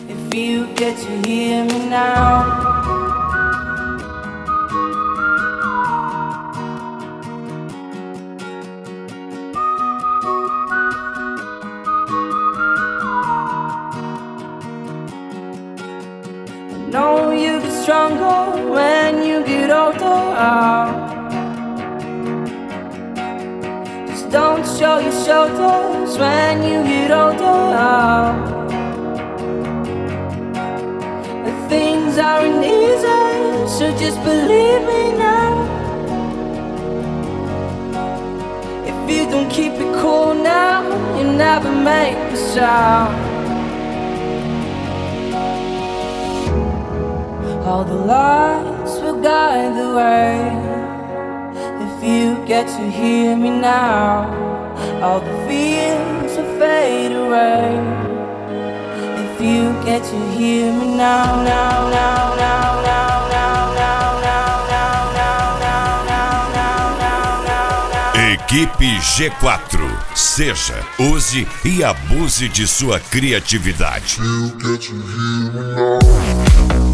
If you get to hear me now. Know you get stronger when you get older. Just don't show your shoulders when you get older. The things aren't easy, so just believe me now. If you don't keep it cool now, you never make a sound. All the lights will guide the way. If you get to hear me now, all the fears will fade away. If you get to hear me now, now, now, now, now, now, now, now, now, now, now, now, now. Equipe G4. Seja, use e abuse de sua criatividade. You get to hear me now.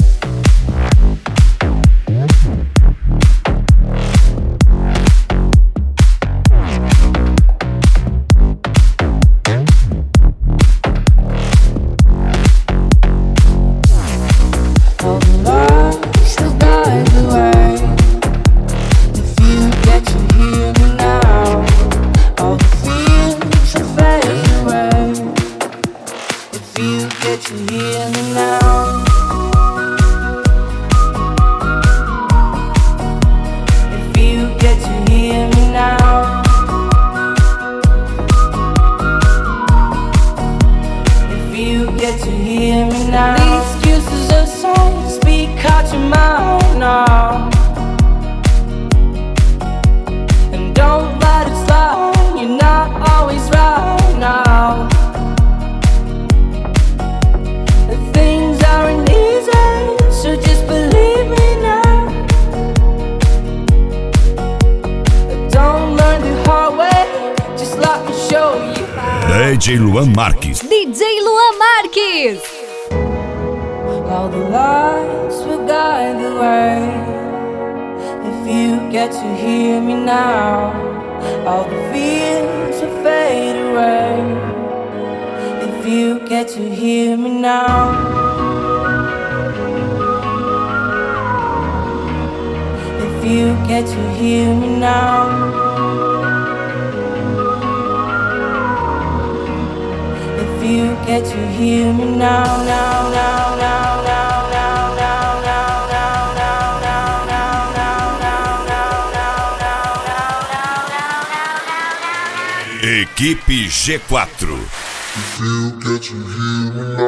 DJ Luan Marques. DJ Luan Marques. All the lights will guide the way. If you get to hear me now, all the fears will fade away. If you get to hear me now. If you get to hear me now. You get to hear me now, now, now, now, now, now, now, now, now, now, now, now, now, now, now. Equipe G4. If you get to hear me now.